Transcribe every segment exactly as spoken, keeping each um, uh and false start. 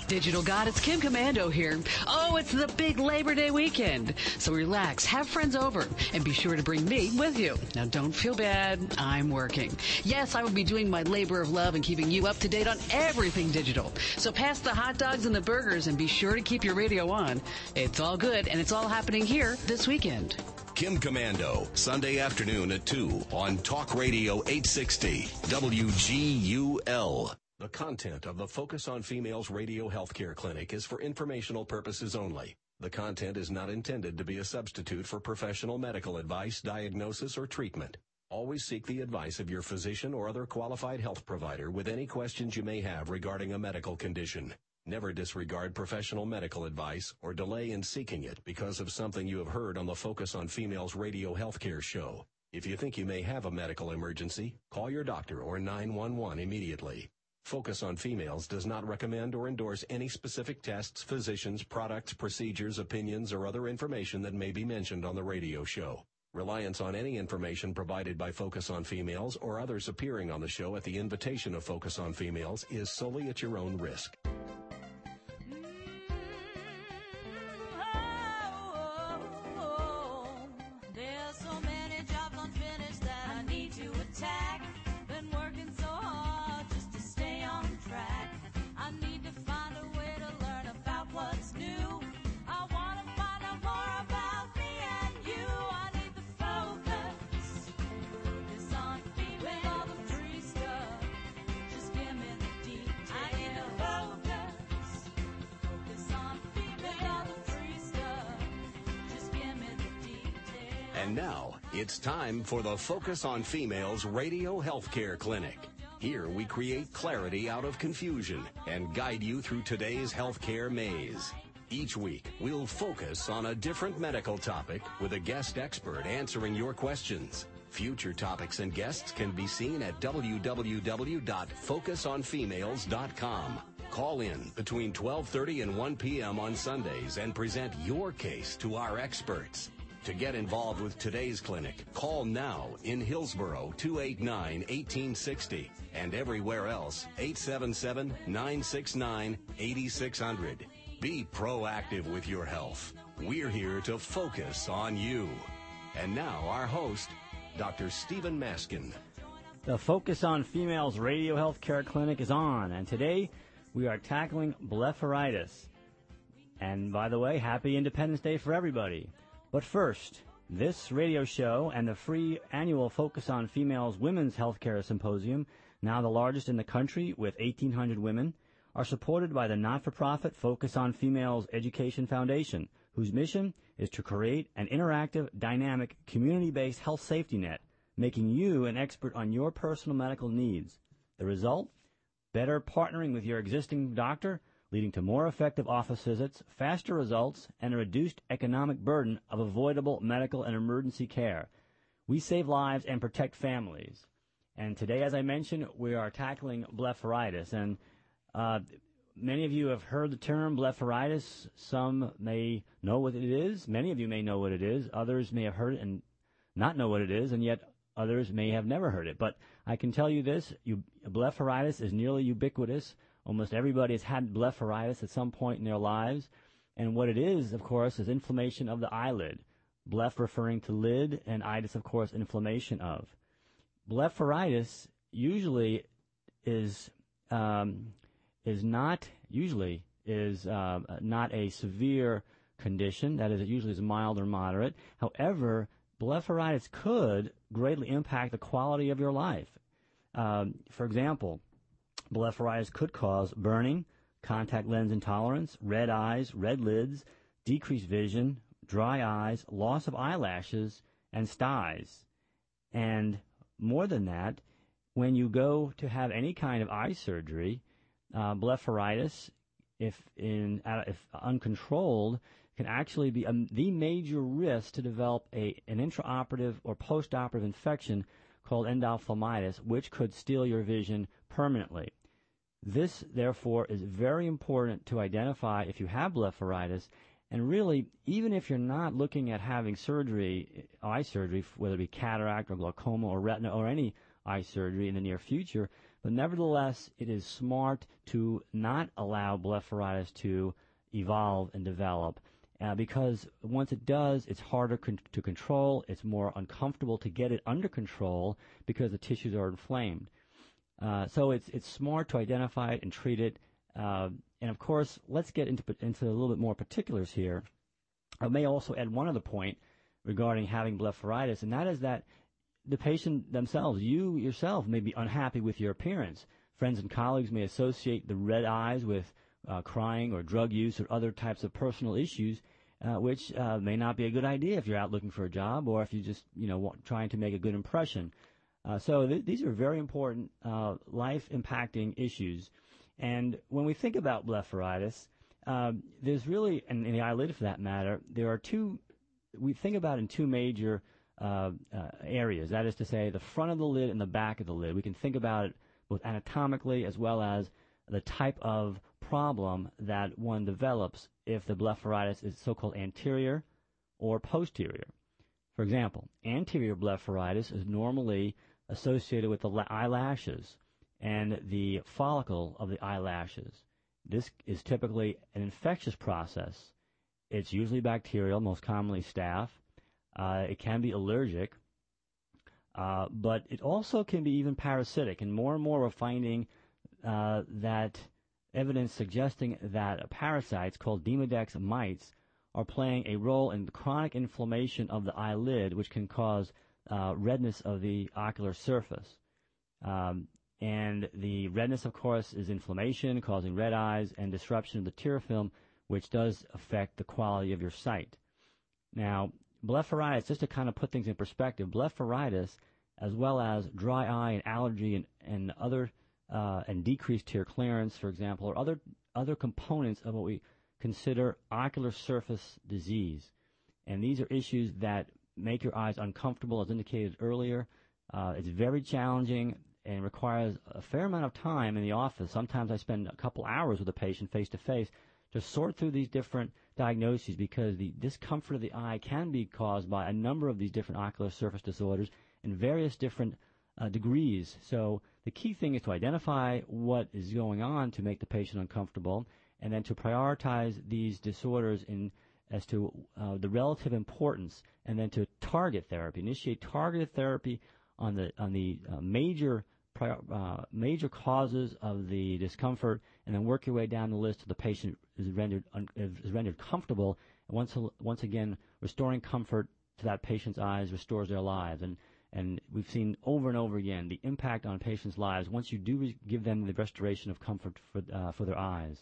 Digital God, it's Kim Commando here. Oh, it's the big Labor Day weekend. So relax, have friends over, and be sure to bring me with you. Now don't feel bad, I'm working. Yes, I will be doing my labor of love and keeping you up to date on everything digital. So pass the hot dogs and the burgers and be sure to keep your radio on. It's all good, and it's all happening here this weekend. Kim Commando, Sunday afternoon at two on Talk Radio eight sixty W G U L. The content of the Focus on Females Radio Healthcare Clinic is for informational purposes only. The content is not intended to be a substitute for professional medical advice, diagnosis, or treatment. Always seek the advice of your physician or other qualified health provider with any questions you may have regarding a medical condition. Never disregard professional medical advice or delay in seeking it because of something you have heard on the Focus on Females Radio Healthcare show. If you think you may have a medical emergency, call your doctor or nine one one immediately. Focus on Females does not recommend or endorse any specific tests, physicians, products, procedures, opinions, or other information that may be mentioned on the radio show. Reliance on any information provided by Focus on Females or others appearing on the show at the invitation of Focus on Females is solely at your own risk. And now, it's time for the Focus on Females Radio Healthcare Clinic. Here we create clarity out of confusion and guide you through today's healthcare maze. Each week, we'll focus on a different medical topic with a guest expert answering your questions. Future topics and guests can be seen at w w w dot focus on females dot com. Call in between twelve thirty and one p m on Sundays and present your case to our experts. To get involved with today's clinic, call now in Hillsborough two eight nine, one eight six zero and everywhere else eight seven seven, nine six nine, eight six zero zero. Be proactive with your health. We're here to focus on you. And now our host, Doctor Stephen Maskin. The Focus on Females Radio Healthcare Clinic is on, and today we are tackling blepharitis. And by the way, happy Independence Day for everybody. But first, this radio show and the free annual Focus on Females Women's Healthcare Symposium, now the largest in the country with eighteen hundred women, are supported by the not-for-profit Focus on Females Education Foundation, whose mission is to create an interactive, dynamic, community-based health safety net, making you an expert on your personal medical needs. The result? Better partnering with your existing doctor, leading to more effective office visits, faster results, and a reduced economic burden of avoidable medical and emergency care. We save lives and protect families. And today, as I mentioned, we are tackling blepharitis. And uh, many of you have heard the term blepharitis. Some may know what it is. Many of you may know what it is. Others may have heard it and not know what it is, and yet others may have never heard it. But I can tell you this, you, blepharitis is nearly ubiquitous. Almost everybody has had blepharitis at some point in their lives. And what it is, of course, is inflammation of the eyelid. Bleph referring to lid, and itis, of course, inflammation of. Blepharitis usually is um, is not usually is uh, not a severe condition. That is, it usually is mild or moderate. However, blepharitis could greatly impact the quality of your life. Um, for example, blepharitis could cause burning, contact lens intolerance, red eyes, red lids, decreased vision, dry eyes, loss of eyelashes, and styes. And more than that, when you go to have any kind of eye surgery, uh, blepharitis, if in uh, if uncontrolled, can actually be um, the major risk to develop a an intraoperative or postoperative infection called endophthalmitis, which could steal your vision permanently. This, therefore, is very important to identify if you have blepharitis. And really, even if you're not looking at having surgery, eye surgery, whether it be cataract or glaucoma or retina or any eye surgery in the near future, But nevertheless, it is smart to not allow blepharitis to evolve and develop, uh, because once it does, it's harder con- to control. It's more uncomfortable to get it under control because the tissues are inflamed. Uh, so it's it's smart to identify it and treat it. Uh, and of course, let's get into into a little bit more particulars here. I may also add one other point regarding having blepharitis, and that is that the patient themselves, you yourself, may be unhappy with your appearance. Friends and colleagues may associate the red eyes with uh, crying or drug use or other types of personal issues, uh, which uh, may not be a good idea if you're out looking for a job or if you're just, you know, want, trying to make a good impression. Uh, so th- these are very important uh, life-impacting issues. And when we think about blepharitis, uh, there's really, and in the eyelid for that matter, there are two, we think about in two major uh, uh, areas. That is to say, the front of the lid and the back of the lid. We can think about it both anatomically as well as the type of problem that one develops if the blepharitis is so-called anterior or posterior. For example, anterior blepharitis is normally associated with the eyelashes and the follicle of the eyelashes. This is typically an infectious process. It's usually bacterial, most commonly staph. Uh, it can be allergic, uh, but it also can be even parasitic. And more and more we're finding uh, that evidence suggesting that parasites called Demodex mites are playing a role in the chronic inflammation of the eyelid, which can cause uh, redness of the ocular surface. Um, and the redness, of course, is inflammation causing red eyes and disruption of the tear film, which does affect the quality of your sight. Now, blepharitis, just to kind of put things in perspective, blepharitis, as well as dry eye and allergy and, and other uh, and decreased tear clearance, for example, or other other components of what we consider ocular surface disease. And these are issues that make your eyes uncomfortable, as indicated earlier. Uh, it's very challenging and requires a fair amount of time in the office. Sometimes I spend a couple hours with a patient face-to-face to sort through these different diagnoses, because the discomfort of the eye can be caused by a number of these different ocular surface disorders in various different uh, degrees. So the key thing is to identify what is going on to make the patient uncomfortable, and then to prioritize these disorders in as to uh, the relative importance, and then to target therapy, initiate targeted therapy on the on the uh, major prior, uh, major causes of the discomfort, and then work your way down the list till the patient is rendered un, is rendered comfortable. And once once again, restoring comfort to that patient's eyes restores their lives. And and we've seen over and over again the impact on patients' lives once you do re- give them the restoration of comfort for uh, for their eyes.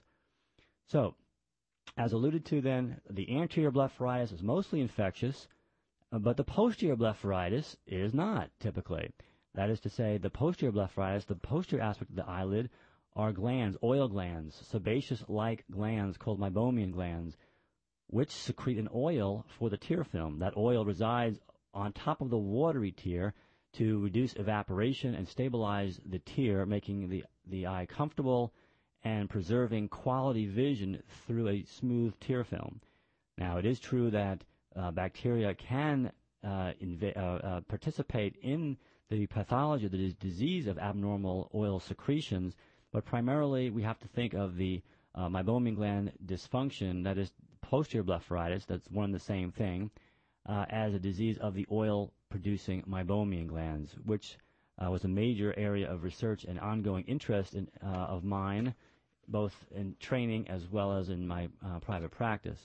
So, as alluded to, then, the anterior blepharitis is mostly infectious, uh, but the posterior blepharitis is not, typically. That is to say, the posterior blepharitis, the posterior aspect of the eyelid, are glands, oil glands, sebaceous-like glands called meibomian glands, which secrete an oil for the tear film. That oil resides on top of the watery tear to reduce evaporation and stabilize the tear, making the, the eye comfortable and preserving quality vision through a smooth tear film. Now, it is true that uh, bacteria can uh, inv- uh, uh, participate in the pathology, the disease of abnormal oil secretions, but primarily we have to think of the uh, meibomian gland dysfunction, that is posterior blepharitis, that's one and the same thing, uh, as a disease of the oil-producing meibomian glands, which uh, was a major area of research and ongoing interest in, uh, of mine, both in training as well as in my uh, private practice.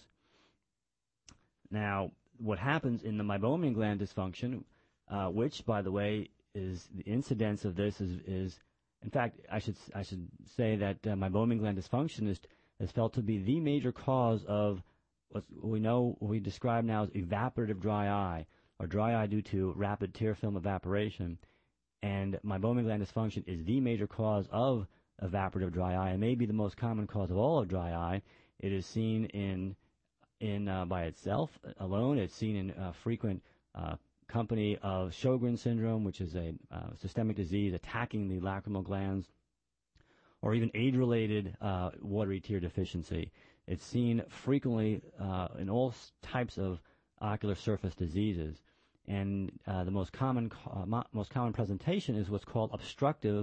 Now, what happens in the meibomian gland dysfunction, uh, which, by the way, is the incidence of this is, is in fact, I should I should say that uh, meibomian gland dysfunction is is felt to be the major cause of what we know, what we describe now as evaporative dry eye, or dry eye due to rapid tear film evaporation. And meibomian gland dysfunction is the major cause of evaporative dry eye, and may be the most common cause of all of dry eye. It is seen in in uh, by itself alone. It's seen in uh, frequent uh, company of Sjogren syndrome, which is a uh, systemic disease attacking the lacrimal glands, or even age-related uh, watery tear deficiency. It's seen frequently uh, in all types of ocular surface diseases, and uh, the most common uh, mo- most common presentation is what's called obstructive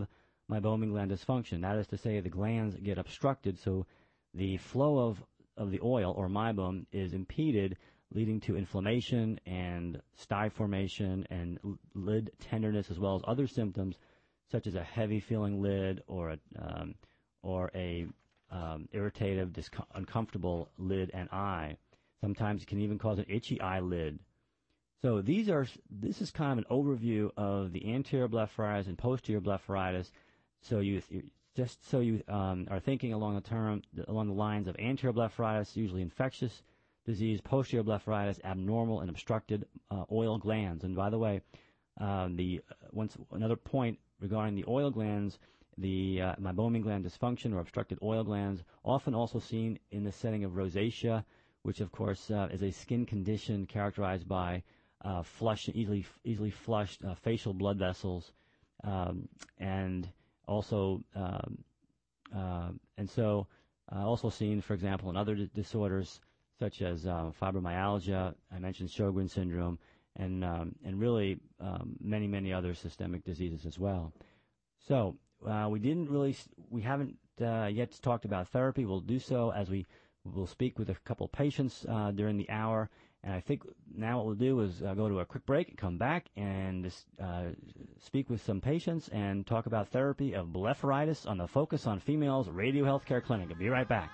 meibomian gland dysfunction. That is to say, the glands get obstructed, so the flow of, of the oil or meibum is impeded, leading to inflammation and sty formation and lid tenderness, as well as other symptoms such as a heavy feeling lid or a um, or a um, irritative, discom- uncomfortable lid and eye. Sometimes it can even cause an itchy eyelid. So these are this is kind of an overview of the anterior blepharitis and posterior blepharitis. So you just so you um, are thinking along the term along the lines of anterior blepharitis, usually infectious disease, posterior blepharitis, abnormal and obstructed uh, oil glands. And by the way, uh, the uh, once another point regarding the oil glands, the uh, meibomian gland dysfunction or obstructed oil glands, often also seen in the setting of rosacea, which of course uh, is a skin condition characterized by uh, flush, easily easily flushed uh, facial blood vessels, um, and also um, uh, and so uh, also seen, for example, in other d- disorders such as uh, fibromyalgia. I mentioned Sjogren's syndrome, and um, and really um, many many other systemic diseases as well. So uh, we didn't really we haven't uh, yet talked about therapy. We'll do so as we will speak with a couple patients uh, during the hour. And I think now what we'll do is uh, go to a quick break and come back and uh, speak with some patients and talk about therapy of blepharitis on the Focus on Females Radio Healthcare Clinic. I'll be right back.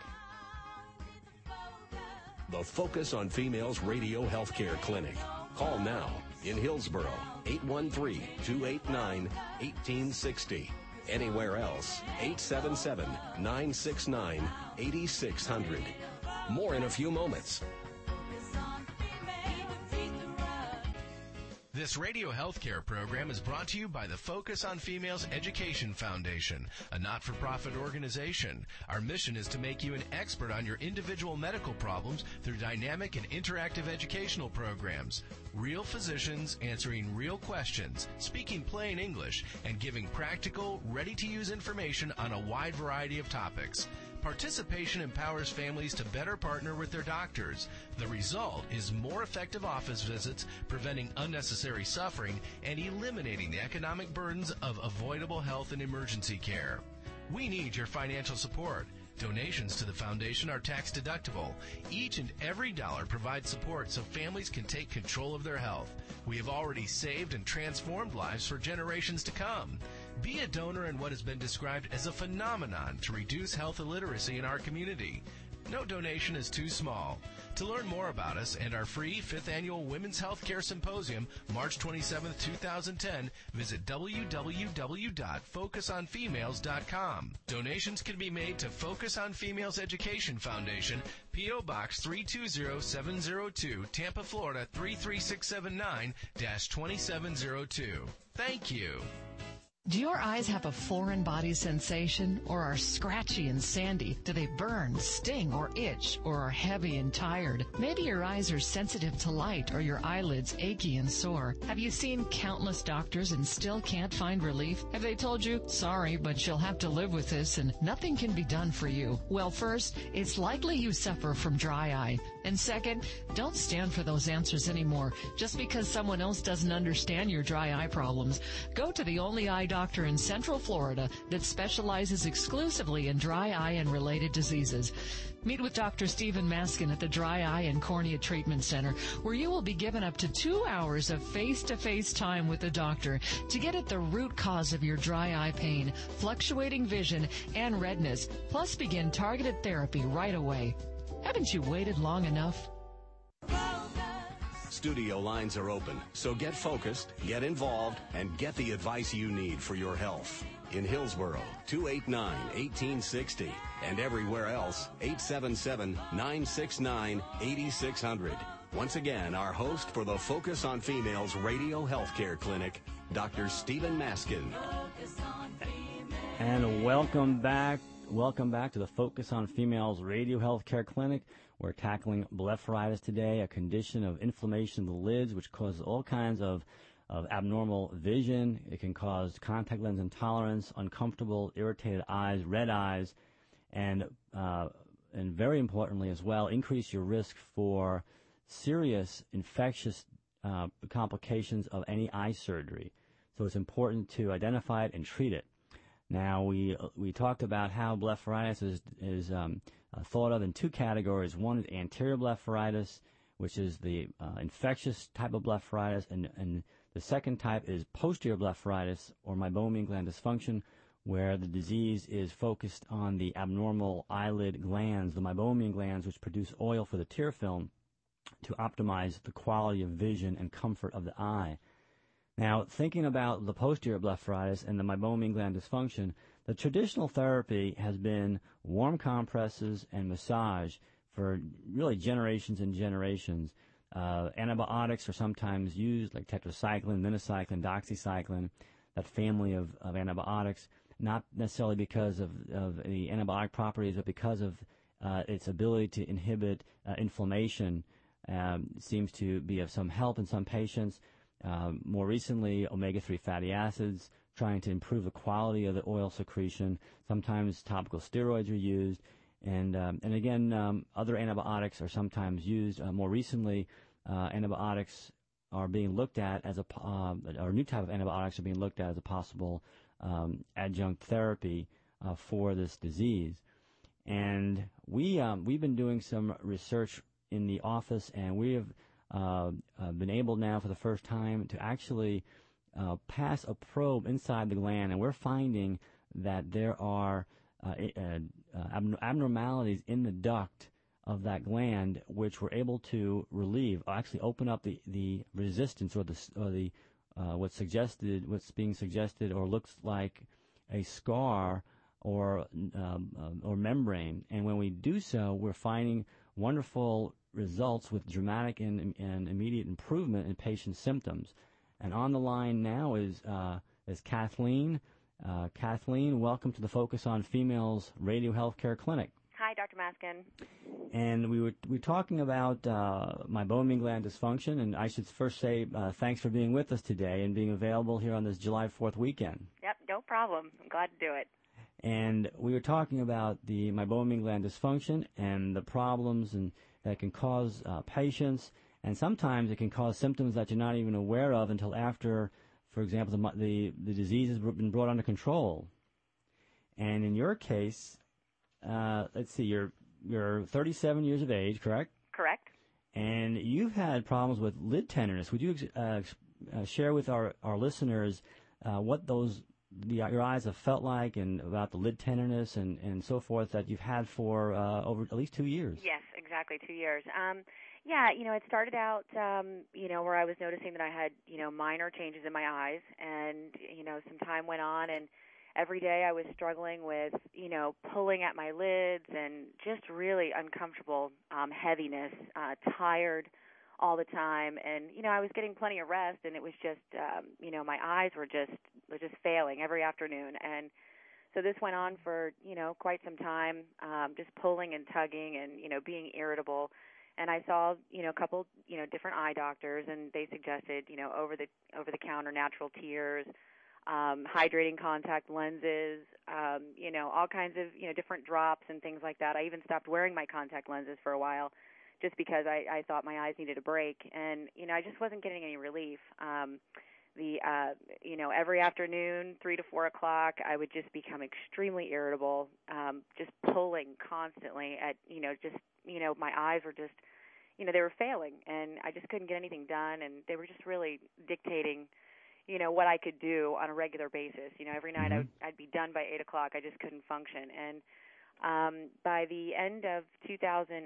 The Focus on Females Radio Healthcare Clinic. Call now in Hillsborough, eight one three, two eight nine, one eight six zero. Anywhere else, eight seven seven, nine six nine, eight six zero zero. More in a few moments. This radio healthcare program is brought to you by the Focus on Females Education Foundation, a not-for-profit organization. Our mission is to make you an expert on your individual medical problems through dynamic and interactive educational programs. Real physicians answering real questions, speaking plain English, and giving practical, ready-to-use information on a wide variety of topics. Participation empowers families to better partner with their doctors. The result is more effective office visits, preventing unnecessary suffering, and eliminating the economic burdens of avoidable health and emergency care. We need your financial support. Donations to the foundation are tax deductible. Each and every dollar provides support so families can take control of their health. We have already saved and transformed lives for generations to come. Be a donor in what has been described as a phenomenon to reduce health illiteracy in our community. No donation is too small. To learn more about us and our free fifth Annual Women's Healthcare Symposium, March twenty-seventh, twenty ten, visit w w w dot focus on females dot com. Donations can be made to Focus on Females Education Foundation, P O. Box three two zero seven zero two, Tampa, Florida three three six seven nine dash two seven zero two. Thank you. Do your eyes have a foreign body sensation, or are scratchy and sandy? Do they burn, sting, or itch, or are heavy and tired? Maybe your eyes are sensitive to light, or your eyelids achy and sore. Have you seen countless doctors and still can't find relief? Have they told you, sorry, but you'll have to live with this and nothing can be done for you? Well, first, it's likely you suffer from dry eye. And second, don't stand for those answers anymore just because someone else doesn't understand your dry eye problems. Go to the only eye doctor in Central Florida that specializes exclusively in dry eye and related diseases. Meet with Doctor Stephen Maskin at the Dry Eye and Cornea Treatment Center, where you will be given up to two hours of face-to-face time with the doctor to get at the root cause of your dry eye pain, fluctuating vision, and redness, plus begin targeted therapy right away. Haven't you waited long enough? Studio lines are open, so get focused, get involved, and get the advice you need for your health. In Hillsborough, two eight nine, one eight six zero, and everywhere else, eight seven seven, nine six nine, eight six zero zero. Once again, our host for the Focus on Females Radio Healthcare Clinic, Doctor Stephen Maskin. And welcome back. Welcome back to the Focus on Females Radio Healthcare Clinic. We're tackling blepharitis today, a condition of inflammation of the lids which causes all kinds of, of abnormal vision. It can cause contact lens intolerance, uncomfortable, irritated eyes, red eyes, and uh, and very importantly as well, increase your risk for serious infectious uh, complications of any eye surgery. So it's important to identify it and treat it. Now, we we talked about how blepharitis is, is um, uh, thought of in two categories. One is anterior blepharitis, which is the uh, infectious type of blepharitis, and, and the second type is posterior blepharitis, or meibomian gland dysfunction, where the disease is focused on the abnormal eyelid glands, the meibomian glands, which produce oil for the tear film to optimize the quality of vision and comfort of the eye. Now, thinking about the posterior blepharitis and the meibomian gland dysfunction, the traditional therapy has been warm compresses and massage for really generations and generations. Uh, antibiotics are sometimes used, like tetracycline, minocycline, doxycycline, that family of, of antibiotics, not necessarily because of, of the antibiotic properties, but because of uh, its ability to inhibit uh, inflammation. Um, seems to be of some help in some patients. Uh, more recently, omega three fatty acids, trying to improve the quality of the oil secretion. Sometimes topical steroids are used. And um, and again, um, other antibiotics are sometimes used. Uh, more recently, uh, antibiotics are being looked at as a, uh, or a new type of antibiotics are being looked at as a possible um, adjunct therapy uh, for this disease. And we, um, we've been doing some research in the office, and we have uh, uh, been able now for the first time to actually uh, pass a probe inside the gland, and we're finding that there are uh, uh, abnormalities in the duct of that gland, which we're able to relieve, actually open up the, the resistance or the or the uh, what's suggested, what's being suggested, or looks like a scar or um, uh, or membrane. And when we do so, we're finding wonderful results with dramatic and, and immediate improvement in patients' symptoms. And on the line now is uh, is Kathleen. Uh, Kathleen, welcome to the Focus on Females Radio Healthcare Clinic. Hi, Doctor Maskin. And we were we were talking about uh, meibomian gland dysfunction, and I should first say uh, thanks for being with us today and being available here on this July fourth weekend. Yep, no problem. I'm glad to do it. And we were talking about the meibomian gland dysfunction and the problems and that can cause uh, patients, and sometimes it can cause symptoms that you're not even aware of until after, for example, the the, the disease has been brought under control. And in your case, uh, let's see, you're you're thirty-seven years of age, correct? Correct. And you've had problems with lid tenderness. Would you uh, uh, share with our, our listeners uh, what those the, your eyes have felt like, and about the lid tenderness and, and so forth that you've had for uh, over at least two years? Yes, exactly, two years. Um, yeah, you know, it started out, um, you know, where I was noticing that I had, you know, minor changes in my eyes, and, you know, some time went on, and every day I was struggling with, you know, pulling at my lids and just really uncomfortable um, heaviness, uh, tired all the time. And, you know, I was getting plenty of rest, and it was just, um, you know, my eyes were just were just failing every afternoon. And so this went on for, you know, quite some time, um, just pulling and tugging and, you know, being irritable. And I saw, you know, a couple, you know, different eye doctors, and they suggested, you know, over the over the counter natural tears, um, hydrating contact lenses, um, you know, all kinds of, you know, different drops and things like that. I even stopped wearing my contact lenses for a while just because I, I thought my eyes needed a break. And, you know, I just wasn't getting any relief. Um, the, uh, you know, every afternoon, three to four o'clock, I would just become extremely irritable, um, just pulling constantly at, you know, just, you know, my eyes were just, you know, they were failing, and I just couldn't get anything done, and they were just really dictating, you know, what I could do on a regular basis. You know, every night Mm-hmm. I would, I'd be done by eight o'clock. I just couldn't function. And um, by the end of two thousand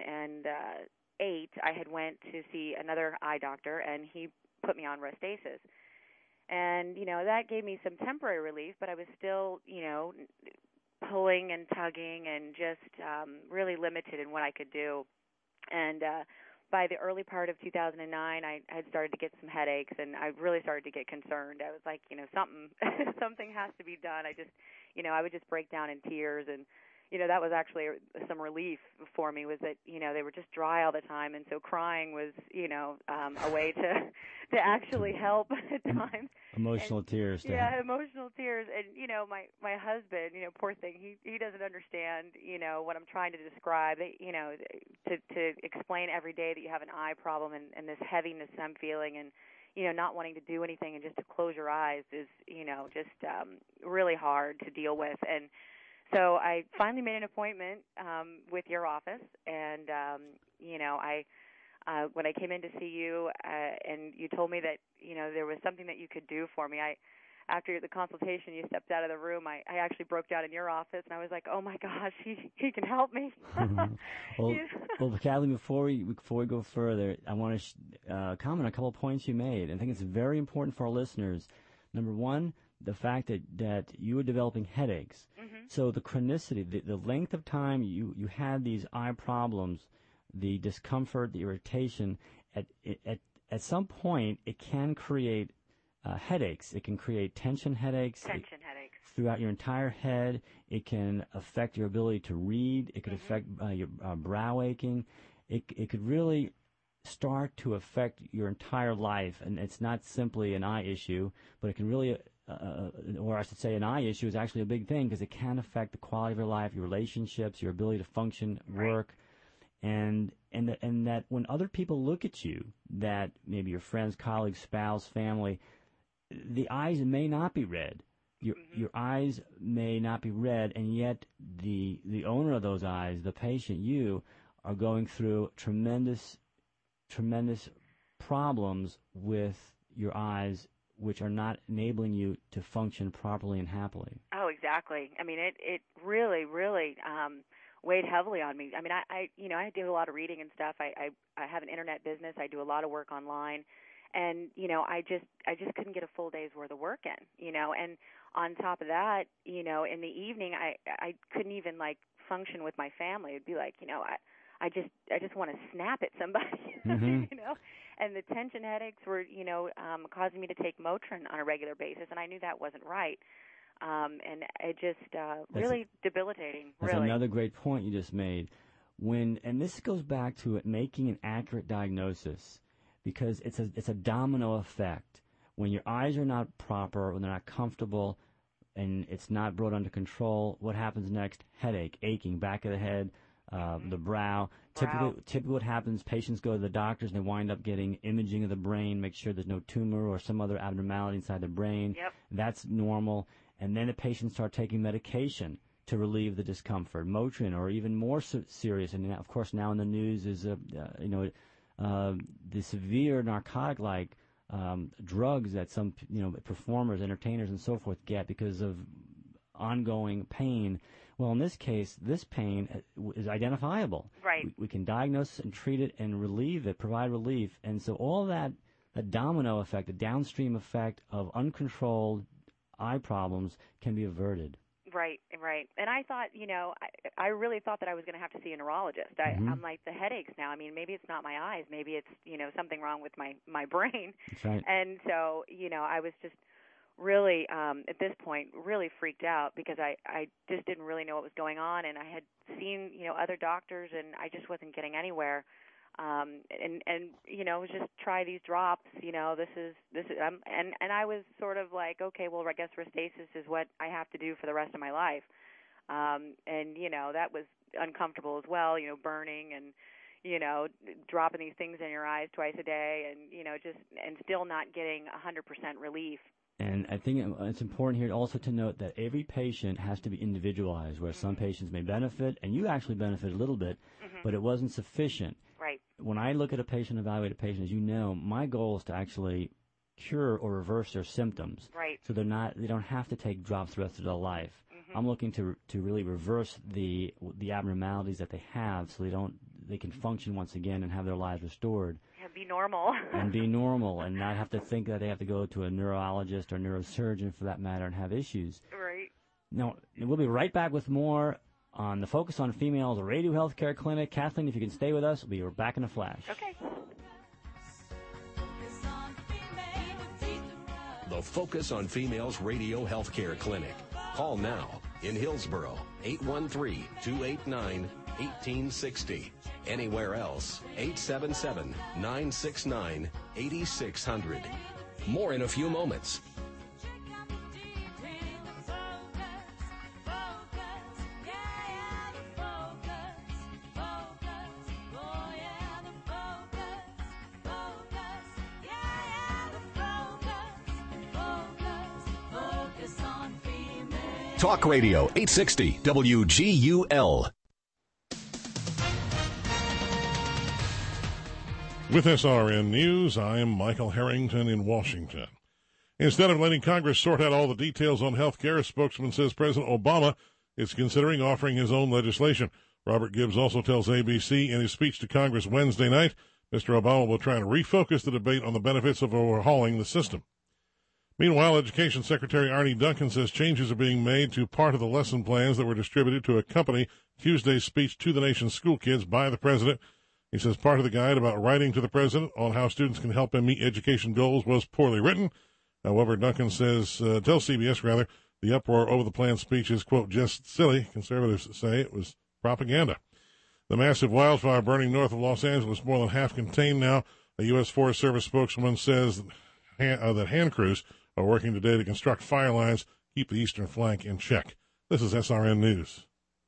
eight, I had went to see another eye doctor, and he put me on Restasis. And, you know, that gave me some temporary relief, but I was still, you know, pulling and tugging and just um, really limited in what I could do. And uh, by the early part of two thousand nine, I had started to get some headaches, and I really started to get concerned. I was like, you know, something something has to be done. I just, you know, I would just break down in tears, and, you know, that was actually some relief for me, was that, you know, they were just dry all the time, and so crying was, you know, um, a way to to actually help at times. Emotional and, tears. Yeah, emotional tears. And, you know, my, my husband, you know, poor thing, he, he doesn't understand, you know, what I'm trying to describe. They, you know, to, to explain every day that you have an eye problem and, and this heaviness I'm feeling. And, you know, not wanting to do anything and just to close your eyes is, you know, just um, really hard to deal with. And so I finally made an appointment um, with your office, and, um, you know, I uh, when I came in to see you uh, and you told me that, you know, there was something that you could do for me, I after the consultation, you stepped out of the room. I, I actually broke down in your office, and I was like, "Oh my gosh, he he can help me." well, well, Kathleen, before we before we go further, I want to sh- uh, comment on a couple of points you made. I think it's very important for our listeners. Number one, the fact that, that you were developing headaches. Mm-hmm. So the chronicity, the, the length of time you, you had these eye problems, the discomfort, the irritation, at at at some point it can create Uh, headaches. It can create tension headaches. Tension headaches. Throughout your entire head. It can affect your ability to read. It could mm-hmm. affect uh, your uh, brow aching. It it could really start to affect your entire life. And it's not simply an eye issue, but it can really, uh, or I should say an eye issue is actually a big thing because it can affect the quality of your life, your relationships, your ability to function, work. Right. And and the, and that when other people look at you, that maybe your friends, colleagues, spouse, family, the eyes may not be red. Your mm-hmm. your eyes may not be red, and yet the the owner of those eyes, the patient, you, are going through tremendous, tremendous problems with your eyes, which are not enabling you to function properly and happily. Oh, exactly. I mean, it it really, really um, weighed heavily on me. I mean, I, I you know I do a lot of reading and stuff. I, I I have an internet business. I do a lot of work online. And, you know, I just I just couldn't get a full day's worth of work in, you know. And on top of that, you know, in the evening, I I couldn't even, like, function with my family. It'd be like, you know, I I just I just want to snap at somebody, mm-hmm. you know. And the tension headaches were, you know, um, causing me to take Motrin on a regular basis, and I knew that wasn't right. Um, and it just uh, really that's, debilitating, that's really. Another great point you just made. When and this goes back to it, making an accurate diagnosis. Because it's a it's a domino effect. When your eyes are not proper, when they're not comfortable, and it's not brought under control, what happens next? Headache, aching, back of the head, uh, mm-hmm. the brow. brow. Typically, typically what happens, patients go to the doctors and they wind up getting imaging of the brain, make sure there's no tumor or some other abnormality inside the brain. Yep. That's normal. And then the patients start taking medication to relieve the discomfort, Motrin, or even more so serious. And of course, now in the news is, uh, uh, you know, Uh, the severe narcotic-like um, drugs that some, you know, performers, entertainers, and so forth get because of ongoing pain. Well, in this case, this pain is identifiable. Right. We, we can diagnose and treat it and relieve it, provide relief. And so all that, the domino effect, the downstream effect of uncontrolled eye problems can be averted. Right, right. And I thought, you know, I, I really thought that I was going to have to see a neurologist. I, mm-hmm. I'm like, the headaches now, I mean, maybe it's not my eyes. Maybe it's, you know, something wrong with my, my brain. That's right. And so, you know, I was just really, um, at this point, really freaked out because I, I just didn't really know what was going on. And I had seen, you know, other doctors, and I just wasn't getting anywhere. Um, and, and, you know, just try these drops, you know, this is, this is, um, and, and I was sort of like, okay, well, I guess Restasis is what I have to do for the rest of my life. Um, and, you know, that was uncomfortable as well, you know, burning and, you know, dropping these things in your eyes twice a day and, you know, just, and still not getting a hundred percent relief. And I think it's important here also to note that every patient has to be individualized, where mm-hmm. some patients may benefit, and you actually benefit a little bit, mm-hmm. but it wasn't sufficient. Right. When I look at a patient, evaluate a patient, as you know, my goal is to actually cure or reverse their symptoms. Right. So they're not, they don't have to take drops the rest of their life. Mm-hmm. I'm looking to to really reverse the the abnormalities that they have, so they don't they can function once again and have their lives restored. Yeah, be normal. and be normal, and not have to think that they have to go to a neurologist or neurosurgeon for that matter and have issues. Right. Now, we'll be right back with more on the Focus on Females Radio Healthcare Clinic. Kathleen, if you can stay with us, we'll be back in a flash. Okay. The Focus on Females Radio Healthcare Clinic. Call now in Hillsborough, eight one three, two eight nine, one eight six zero. Anywhere else, eight seven seven, nine six nine, eight six zero zero. More in a few moments. Talk Radio eight sixty W G U L. With S R N News, I am Michael Harrington in Washington. Instead of letting Congress sort out all the details on health care, a spokesman says President Obama is considering offering his own legislation. Robert Gibbs also tells A B C in his speech to Congress Wednesday night, Mister Obama will try to refocus the debate on the benefits of overhauling the system. Meanwhile, Education Secretary Arne Duncan says changes are being made to part of the lesson plans that were distributed to accompany Tuesday's speech to the nation's school kids by the president. He says part of the guide about writing to the president on how students can help them meet education goals was poorly written. However, Duncan says, uh, tells C B S rather, the uproar over the planned speech is, quote, just silly. Conservatives say it was propaganda. The massive wildfire burning north of Los Angeles, more than half contained now. A U S Forest Service spokesman says that, uh, that hand crews are working today to construct fire lines, keep the eastern flank in check. This is S R N News.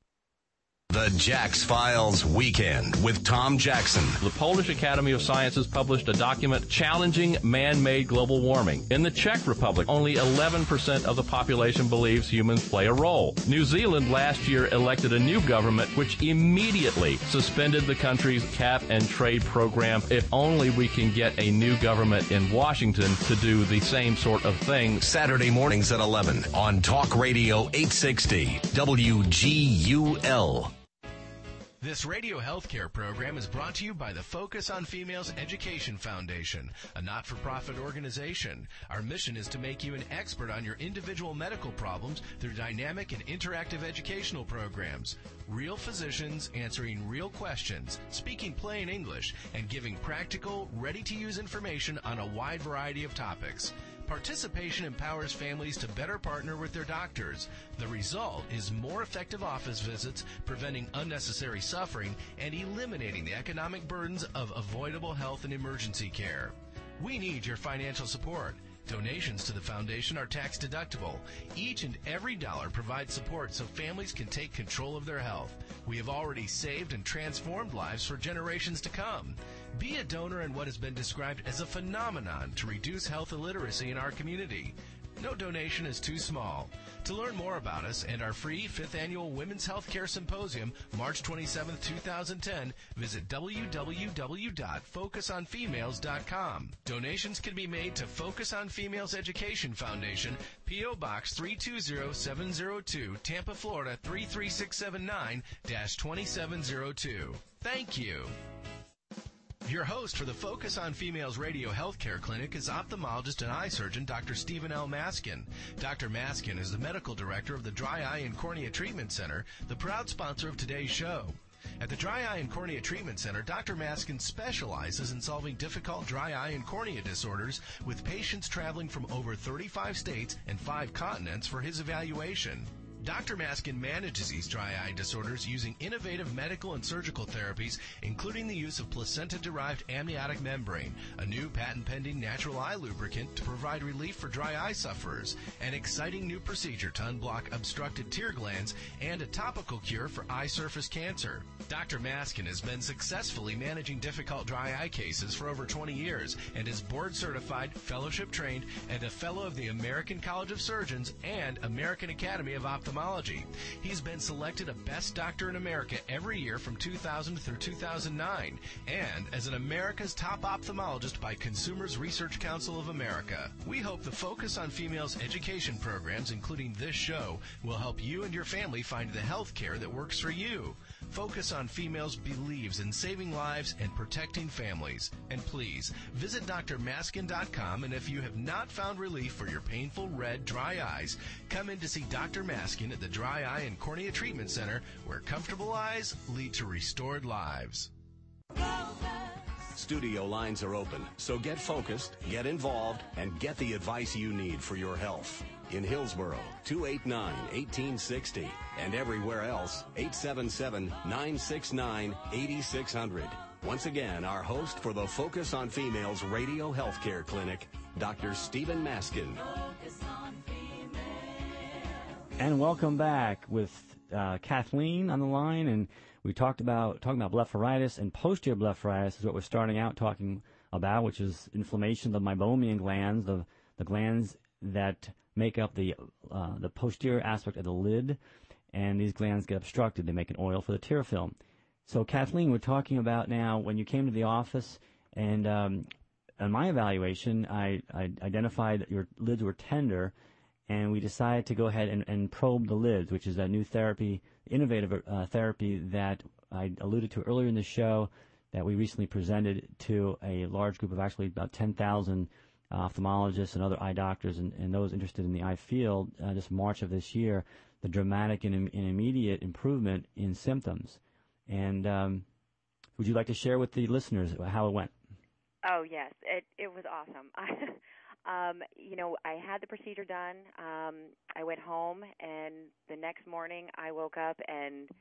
The Jax Files Weekend with Tom Jackson. The Polish Academy of Sciences published a document challenging man-made global warming. In the Czech Republic, only eleven percent of the population believes humans play a role. New Zealand last year elected a new government which immediately suspended the country's cap and trade program. If only we can get a new government in Washington to do the same sort of thing. Saturday mornings at eleven on Talk Radio eight sixty W G U L. This radio healthcare program is brought to you by the Focus on Females Education Foundation, a not-for-profit organization. Our mission is to make you an expert on your individual medical problems through dynamic and interactive educational programs. Real physicians answering real questions, speaking plain English, and giving practical, ready-to-use information on a wide variety of topics. Participation empowers families to better partner with their doctors. The result is more effective office visits, preventing unnecessary suffering, and eliminating the economic burdens of avoidable health and emergency care. We need your financial support. Donations to the foundation are tax deductible. Each and every dollar provides support so families can take control of their health. We have already saved and transformed lives for generations to come. Be a donor in what has been described as a phenomenon to reduce health illiteracy in our community. No donation is too small. To learn more about us and our free fifth Annual Women's Healthcare Symposium, March twenty-seventh, twenty ten, visit w w w dot focus on females dot com. Donations can be made to Focus on Females Education Foundation, P O. Box three two zero seven zero two, Tampa, Florida three three six seven nine dash two seven zero two. Thank you. Your host for the Focus on Females Radio Healthcare Clinic is ophthalmologist and eye surgeon Doctor Stephen L. Maskin. Doctor Maskin is the medical director of the Dry Eye and Cornea Treatment Center, the proud sponsor of today's show. At the Dry Eye and Cornea Treatment Center, Doctor Maskin specializes in solving difficult dry eye and cornea disorders with patients traveling from over thirty-five states and five continents for his evaluation. Doctor Maskin manages these dry eye disorders using innovative medical and surgical therapies, including the use of placenta-derived amniotic membrane, a new patent-pending natural eye lubricant to provide relief for dry eye sufferers, an exciting new procedure to unblock obstructed tear glands, and a topical cure for eye surface cancer. Doctor Maskin has been successfully managing difficult dry eye cases for over twenty years and is board-certified, fellowship-trained, and a fellow of the American College of Surgeons and American Academy of Ophthalmology. He's been selected a Best Doctor in America every year from two thousand through two thousand nine, and as an America's Top Ophthalmologist by Consumers Research Council of America. We hope the Focus on Females education programs, including this show, will help you and your family find the health care that works for you. Focus on Females believes in saving lives and protecting families. And please, visit D R maskin dot com, and if you have not found relief for your painful red, dry eyes, come in to see Doctor Maskin at the Dry Eye and Cornea Treatment Center, where comfortable eyes lead to restored lives. Studio lines are open, so get focused, get involved, and get the advice you need for your health. In Hillsborough, two eight nine, one eight six zero, and everywhere else, eight seven seven, nine six nine, eight six zero zero. Once again, our host for the Focus on Females Radio Healthcare Clinic, Doctor Stephen Maskin. And welcome back with uh, Kathleen on the line, and we talked about talking about blepharitis, and posterior blepharitis is what we're starting out talking about, which is inflammation of the meibomian glands, the the glands that make up the uh, the posterior aspect of the lid, and these glands get obstructed. They make an oil for the tear film. So, Kathleen, we're talking about now when you came to the office, and um, on my evaluation, I, I identified that your lids were tender, and we decided to go ahead and, and probe the lids, which is a new therapy, innovative uh, therapy that I alluded to earlier in the show, that we recently presented to a large group of actually about ten thousand ophthalmologists and other eye doctors and, and those interested in the eye field uh, just March of this year, the dramatic and, and immediate improvement in symptoms. And um, would you like to share with the listeners how it went? Oh, yes. It, it was awesome. um, you know, I had the procedure done. Um, I went home, and the next morning I woke up and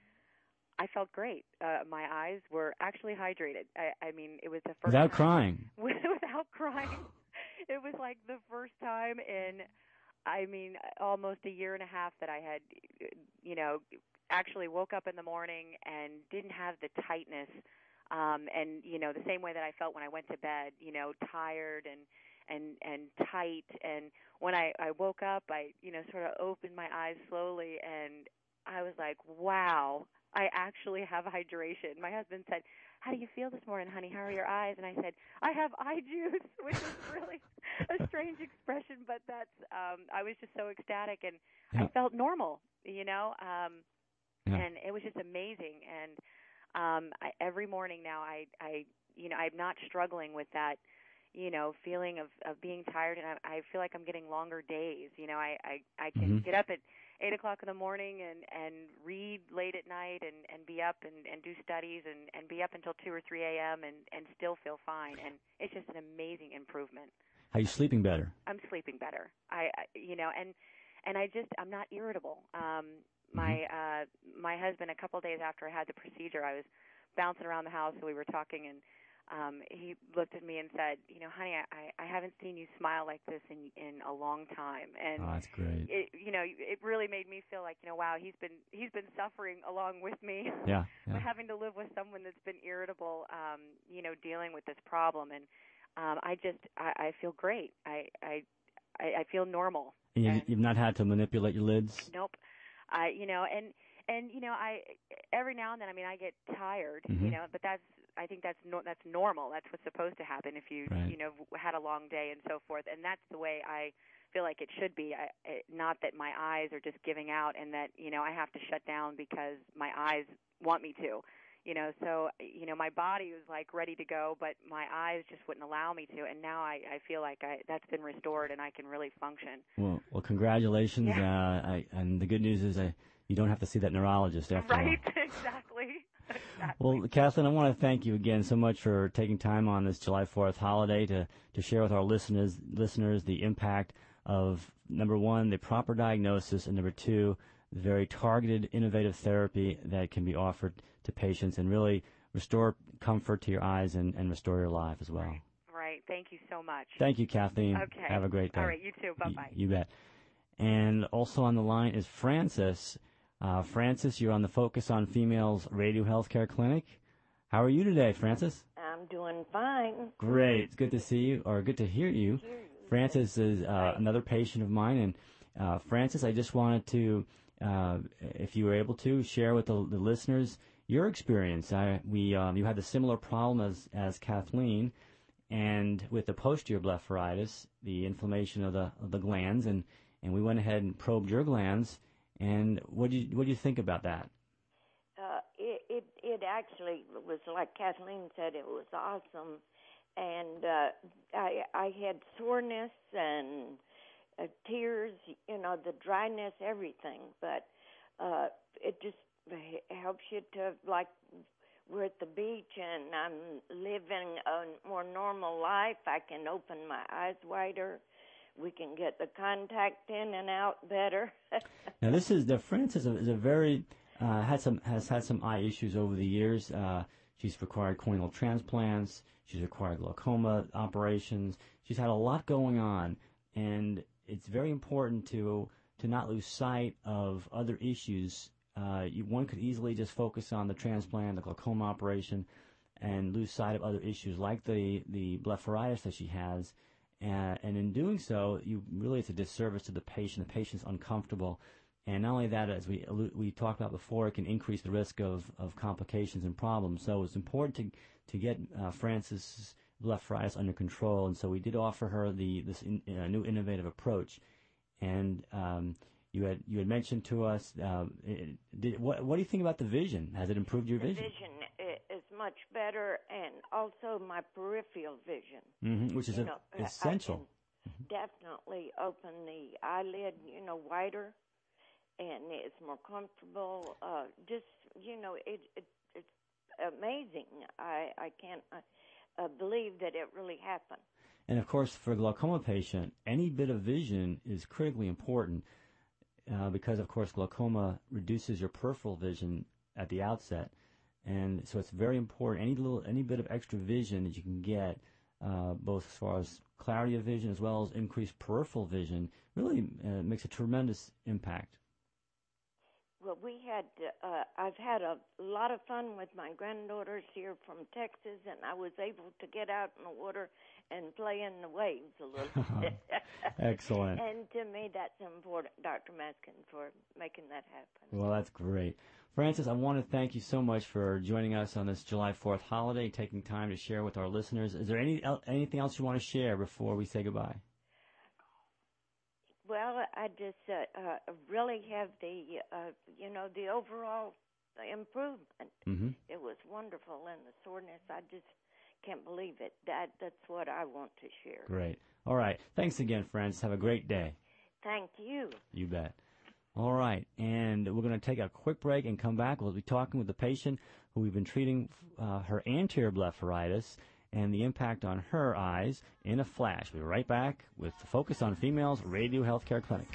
I felt great. Uh, my eyes were actually hydrated. I, I mean, it was the first Without time. crying. Without crying. It was like the first time in, I mean, almost a year and a half that I had, you know, actually woke up in the morning and didn't have the tightness um, and, you know, the same way that I felt when I went to bed, you know, tired and, and, and tight. And when I, I woke up, I, you know, sort of opened my eyes slowly, and I was like, wow, I actually have hydration. My husband said, how do you feel this morning, honey? How are your eyes? And I said, I have eye juice, which is really a strange expression, but that's, um, I was just so ecstatic, and yeah. I felt normal, you know, um, yeah. and it was just amazing. And um, I, every morning now, I, I, you know, I'm not struggling with that, you know, feeling of, of being tired, and I, I feel like I'm getting longer days. You know, I, I, I can mm-hmm. get up at eight o'clock in the morning and, and read late at night and, and be up and, and do studies and, and be up until two or three a.m. and, and still feel fine. And it's just an amazing improvement. Are you sleeping better? I'm sleeping better. I, I you know, and, and I just, I'm not irritable. Um, my, mm-hmm. uh, my husband, a couple of days after I had the procedure, I was bouncing around the house, so we were talking, and Um, he looked at me and said, you know, honey, I, I haven't seen you smile like this in in a long time. And oh, that's great. It, you know, it really made me feel like, you know, wow, he's been he's been suffering along with me. Yeah, yeah. Having to live with someone that's been irritable, um, you know, dealing with this problem. And um, I just, I, I feel great. I, I, I feel normal. And you, you've not had to manipulate your lids? Nope. I, you know, and and you know, I every now and then, I mean, I get tired, mm-hmm. you know, but that's. I think that's no, that's normal. That's what's supposed to happen if you right. you know had a long day and so forth. And that's the way I feel like it should be. I, it, not that my eyes are just giving out and that you know I have to shut down because my eyes want me to. You know, so you know my body was like ready to go, but my eyes just wouldn't allow me to. And now I, I feel like I, that's been restored and I can really function. Well, well, congratulations. Yeah. Uh, I, and the good news is I, you don't have to see that neurologist after all. Right, exactly. Exactly. Well, Kathleen, I want to thank you again so much for taking time on this July fourth holiday to, to share with our listeners listeners the impact of, number one, the proper diagnosis, and number two, the very targeted, innovative therapy that can be offered to patients and really restore comfort to your eyes and, and restore your life as well. Right. Right. Thank you so much. Thank you, Kathleen. Okay. Have a great day. All right. You too. Bye-bye. Y- you bet. And also on the line is Francis. Uh, Francis, you're on the Focus on Females Radio Healthcare Clinic. How are you today, Francis? I'm doing fine. Great. It's good to see you, or good to hear you. Hear you. Francis is uh, another patient of mine. And uh, Francis, I just wanted to, uh, if you were able to, share with the, the listeners your experience. I, we, um, you had a similar problem as, as Kathleen, and with the posterior blepharitis, the inflammation of the of the glands, and, and we went ahead and probed your glands. And what do you what do you think about that? Uh, it, it it actually was like Kathleen said. It was awesome, and uh, I I had soreness and uh, tears, you know, the dryness, everything. But uh, it just helps you to, like, we're at the beach and I'm living a more normal life. I can open my eyes wider. We can get the contact in and out better. Now, this is the Francis is a very uh, had some has had some eye issues over the years. Uh, she's required corneal transplants. She's required glaucoma operations. She's had a lot going on, and it's very important to to not lose sight of other issues. Uh, you, one could easily just focus on the transplant, the glaucoma operation, and lose sight of other issues like the the blepharitis that she has. Uh, and in doing so, you really it's a disservice to the patient. The patient's uncomfortable. And not only that, as we we talked about before, it can increase the risk of, of complications and problems. So it's important to to get uh, Frances' blepharitis under control. And so we did offer her the this in, uh, new innovative approach. And um, you had you had mentioned to us, uh, it, did, what what do you think about the vision? Has it improved your the vision? vision is much better, and also my peripheral vision, mm-hmm, which is you a, know, essential. I can definitely open the eyelid, you know, wider, and it's more comfortable. Uh, just you know, it, it it's amazing. I I can't uh, uh, believe that it really happened. And of course, for a glaucoma patient, any bit of vision is critically important uh, because, of course, glaucoma reduces your peripheral vision at the outset, and so it's very important. Any little, any bit of extra vision that you can get, uh, both as far as clarity of vision as well as increased peripheral vision, really uh, makes a tremendous impact. Well, we had, uh, I've had a lot of fun with my granddaughters here from Texas, and I was able to get out in the water and play in the waves a little bit. Excellent. And to me, that's important, Doctor Maskin, for making that happen. Well, that's great. Frances, I want to thank you so much for joining us on this July fourth holiday, taking time to share with our listeners. Is there any anything else you want to share before we say goodbye? Well, I just uh, uh, really have the, uh, you know, the overall improvement. Mm-hmm. It was wonderful, and the soreness, I just can't believe it. That That's what I want to share. Great. All right. Thanks again, friends. Have a great day. Thank you. You bet. All right. And we're going to take a quick break and come back. We'll be talking with the patient who we've been treating uh, her anterior blepharitis and the impact on her eyes in a flash. We'll be right back with the Focus on Females Radio Healthcare Clinic.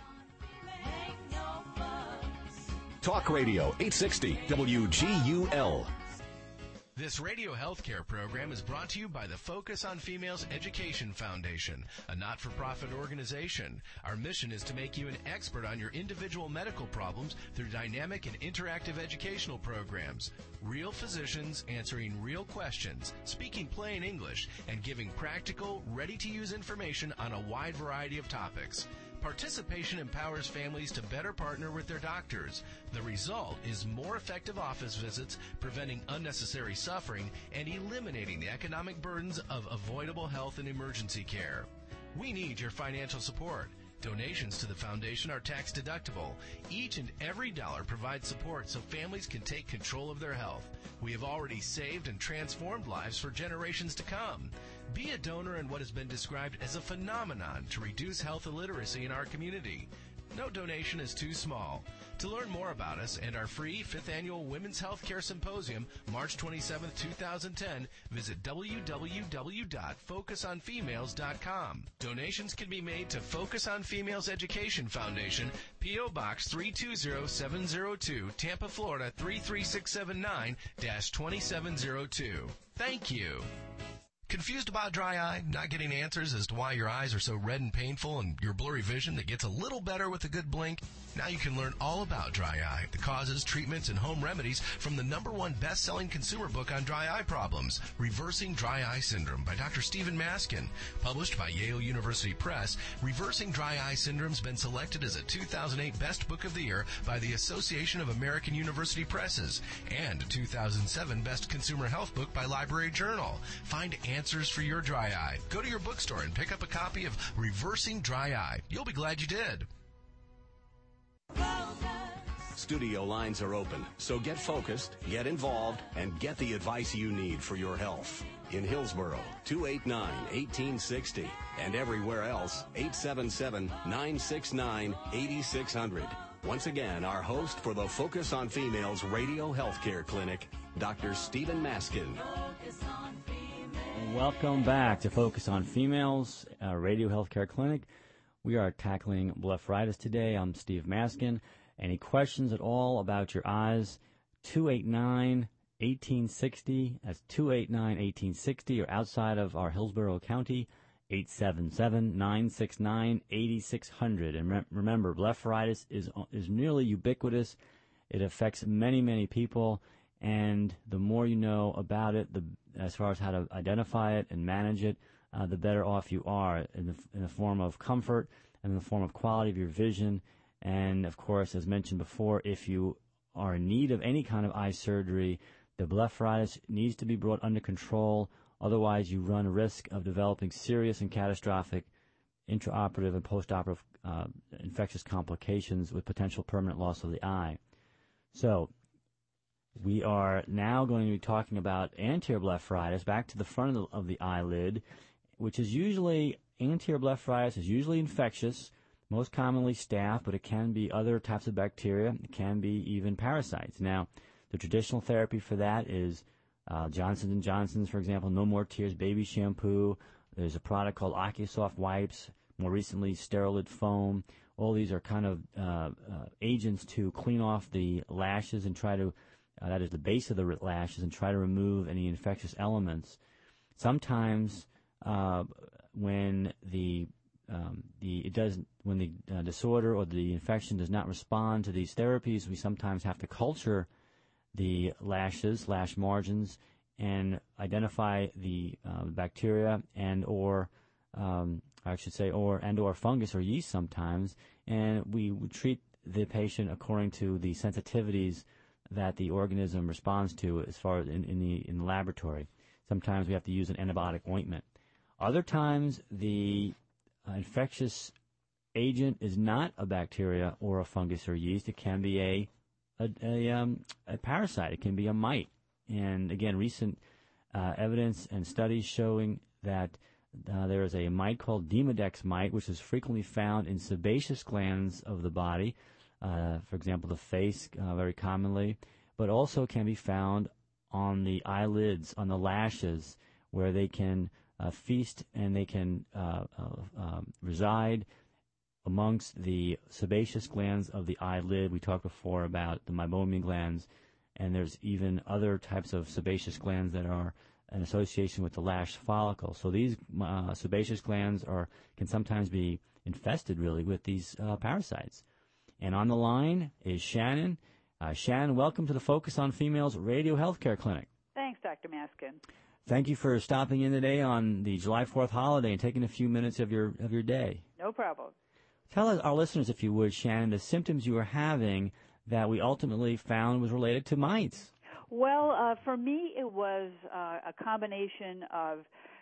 Talk Radio eight sixty W G U L. This radio healthcare program is brought to you by the Focus on Females Education Foundation, a not-for-profit organization. Our mission is to make you an expert on your individual medical problems through dynamic and interactive educational programs. Real physicians answering real questions, speaking plain English, and giving practical, ready-to-use information on a wide variety of topics. Participation empowers families to better partner with their doctors. The result is more effective office visits, preventing unnecessary suffering, and eliminating the economic burdens of avoidable health and emergency care. We need your financial support. Donations to the foundation are tax deductible. Each and every dollar provides support so families can take control of their health. We have already saved and transformed lives for generations to come. Be a donor in what has been described as a phenomenon to reduce health illiteracy in our community. No donation is too small. To learn more about us and our free fifth Annual Women's Healthcare Symposium, March twenty-seventh, twenty ten, visit w w w dot focus on females dot com. Donations can be made to Focus on Females Education Foundation, P O. Box three two zero seven zero two, Tampa, Florida three three six seven nine dash two seven zero two. Thank you. Confused about dry eye? Not getting answers as to why your eyes are so red and painful and your blurry vision that gets a little better with a good blink? Now you can learn all about dry eye, the causes, treatments, and home remedies from the number one best-selling consumer book on dry eye problems, Reversing Dry Eye Syndrome by Doctor Stephen Maskin. Published by Yale University Press, Reversing Dry Eye Syndrome has been selected as a two thousand eight Best Book of the Year by the Association of American University Presses and a two thousand seven Best Consumer Health Book by Library Journal. Find answers for your dry eye. Go to your bookstore and pick up a copy of Reversing Dry Eye. You'll be glad you did. Studio lines are open, so get focused, get involved, and get the advice you need for your health. In Hillsborough, two eight nine, one eight six zero, and everywhere else, eight seven seven, nine six nine, eight six zero zero. Once again, our host for the Focus on Females Radio Healthcare Clinic, Doctor Stephen Maskin. Welcome back to Focus on Females uh, Radio Healthcare Clinic. We are tackling blepharitis today. I'm Steve Maskin. Any questions at all about your eyes? two eight nine, one eight six zero. That's two eight nine, one eight six zero. Or outside of our Hillsborough County, eight seven seven, nine six nine, eight six zero zero. And re- remember, blepharitis is is nearly ubiquitous. It affects many, many people. And the more you know about it, the as far as how to identify it and manage it, uh, the better off you are in the, in the form of comfort and in the form of quality of your vision. And, of course, as mentioned before, if you are in need of any kind of eye surgery, the blepharitis needs to be brought under control. Otherwise, you run risk of developing serious and catastrophic intraoperative and postoperative uh, infectious complications with potential permanent loss of the eye. So we are now going to be talking about anterior blepharitis, back to the front of the, of the eyelid, which is usually, anterior blepharitis is usually infectious, most commonly staph, but it can be other types of bacteria. It can be even parasites. Now, the traditional therapy for that is uh, Johnson and Johnson's, for example, No More Tears baby shampoo. There's a product called OcuSoft wipes, more recently Sterilid foam. All these are kind of uh, uh, agents to clean off the lashes and try to, uh, that is the base of the lashes, and try to remove any infectious elements. Sometimes uh, when the um, the it does when the uh, disorder or the infection does not respond to these therapies, we sometimes have to culture the lashes, lash margins, and identify the uh, bacteria and or um, I should say or and or fungus or yeast sometimes, and we would treat the patient according to the sensitivities that the organism responds to as far as in, in the in the laboratory. Sometimes we have to use an antibiotic ointment. Other times the uh, infectious agent is not a bacteria or a fungus or yeast. It can be a a, a, um, a parasite. It can be a mite. And again, recent uh, evidence and studies showing that uh, there is a mite called Demodex mite, which is frequently found in sebaceous glands of the body, uh, for example, the face uh, very commonly, but also can be found on the eyelids, on the lashes, where they can uh, feast and they can uh, uh, um, reside amongst the sebaceous glands of the eyelid. We talked before about the meibomian glands, and there's even other types of sebaceous glands that are in association with the lash follicle. So these uh, sebaceous glands are can sometimes be infested, really, with these uh, parasites. And on the line is Shannon. Uh, Shannon, welcome to the Focus on Females Radio Healthcare Clinic. Thanks, Doctor Maskin. Thank you for stopping in today on the July fourth holiday and taking a few minutes of your of your day. No problem. Tell us, our listeners, if you would, Shannon, the symptoms you were having that we ultimately found was related to mites. Well, uh, for me, it was uh, a combination of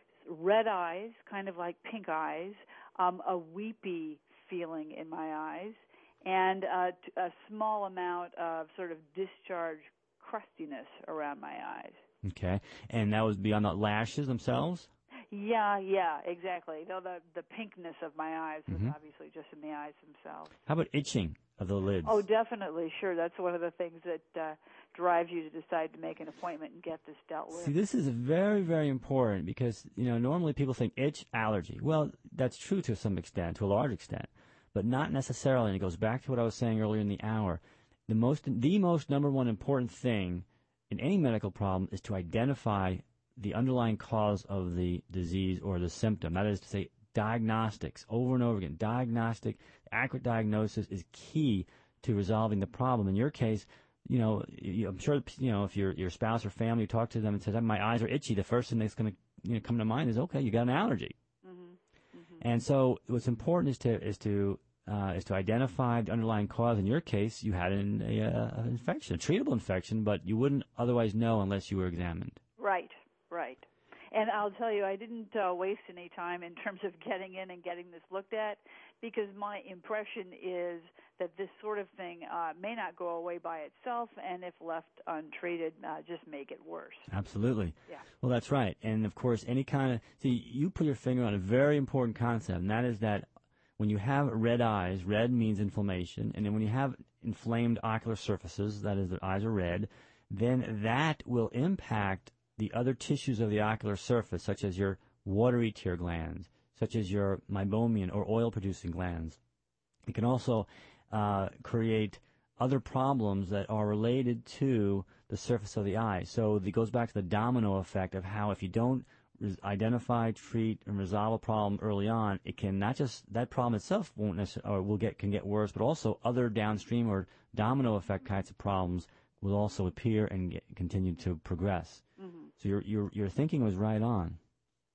red eyes, kind of like pink eyes, um, a weepy feeling in my eyes, and uh, t- a small amount of sort of discharge crustiness around my eyes. Okay. And that was beyond the lashes themselves? Yeah, yeah, exactly. Though the the pinkness of my eyes was mm-hmm. obviously just in the eyes themselves. How about itching of the lids? Oh, definitely, sure. That's one of the things that uh, drives you to decide to make an appointment and get this dealt with. See, this is very, very important because, you know, normally people think itch, allergy. Well, that's true to some extent, to a large extent, but not necessarily. And it goes back to what I was saying earlier in the hour. The most, the most number one important thing in any medical problem is to identify the underlying cause of the disease or the symptom. That is to say, diagnostics over and over again. Diagnostic, accurate diagnosis is key to resolving the problem. In your case, you know, you, I'm sure, you know, if your your spouse or family, you talk to them and says, my eyes are itchy, the first thing that's going to you know, come to mind is, okay, you got an allergy. Mm-hmm. Mm-hmm. And so what's important is to is to uh, is to identify the underlying cause. In your case, you had an a, a infection, a treatable infection, but you wouldn't otherwise know unless you were examined. Right. Right. And I'll tell you, I didn't uh, waste any time in terms of getting in and getting this looked at, because my impression is that this sort of thing uh, may not go away by itself, and if left untreated, uh, just make it worse. Absolutely. Yeah. Well, that's right. And, of course, any kind of – see, you put your finger on a very important concept, and that is that when you have red eyes, red means inflammation, and then when you have inflamed ocular surfaces, that is, the eyes are red, then that will impact – the other tissues of the ocular surface, such as your watery tear glands, such as your meibomian or oil-producing glands. It can also uh, create other problems that are related to the surface of the eye. So it goes back to the domino effect of how if you don't res- identify, treat, and resolve a problem early on, it can not just that problem itself won't necessarily or will get can get worse, but also other downstream or domino effect kinds of problems will also appear and get, continue to progress. Mm-hmm. So your your your thinking was right on.